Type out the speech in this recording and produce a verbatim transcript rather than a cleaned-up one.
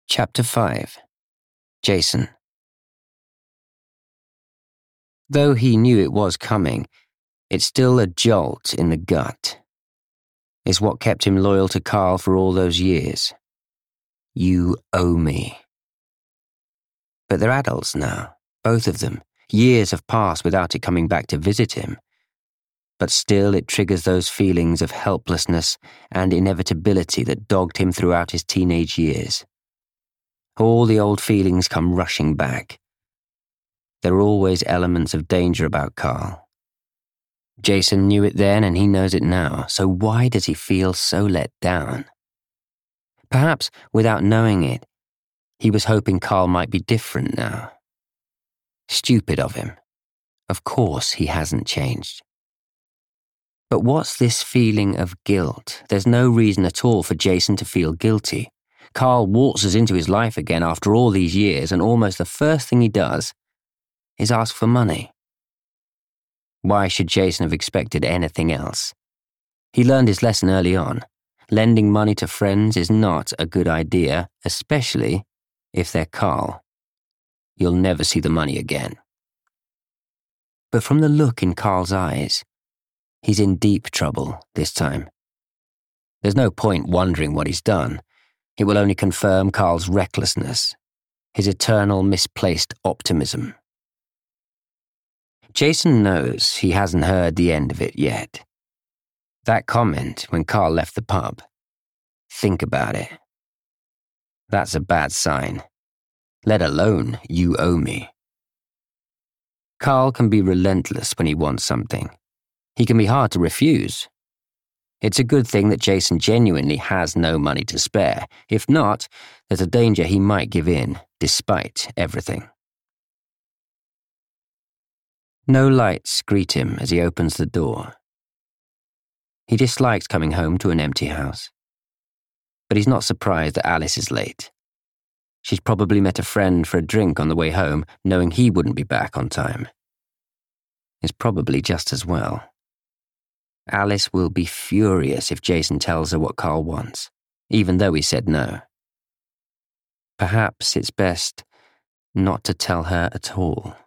Chapter five. Jason. Though he knew it was coming, it's still a jolt in the gut. It's what kept him loyal to Carl for all those years. You owe me. But they're adults now, both of them. Years have passed without it coming back to visit him. But still it triggers those feelings of helplessness and inevitability that dogged him throughout his teenage years. All the old feelings come rushing back. There are always elements of danger about Carl. Jason knew it then and he knows it now, so why does he feel so let down? Perhaps, without knowing it, he was hoping Carl might be different now. Stupid of him. Of course he hasn't changed. But what's this feeling of guilt? There's no reason at all for Jason to feel guilty. Carl waltzes into his life again after all these years, and almost the first thing he does is ask for money. Why should Jason have expected anything else? He learned his lesson early on. Lending money to friends is not a good idea, especially if they're Carl. You'll never see the money again. But from the look in Carl's eyes, he's in deep trouble this time. There's no point wondering what he's done. It will only confirm Carl's recklessness, his eternal misplaced optimism. Jason knows he hasn't heard the end of it yet. That comment when Carl left the pub. Think about it. That's a bad sign. Let alone, you owe me. Carl can be relentless when he wants something. He can be hard to refuse. It's a good thing that Jason genuinely has no money to spare. If not, there's a danger he might give in, despite everything. No lights greet him as he opens the door. He dislikes coming home to an empty house. But he's not surprised that Alice is late. She's probably met a friend for a drink on the way home, knowing he wouldn't be back on time. It's probably just as well. Alice will be furious if Jason tells her what Carl wants, even though he said no. Perhaps it's best not to tell her at all.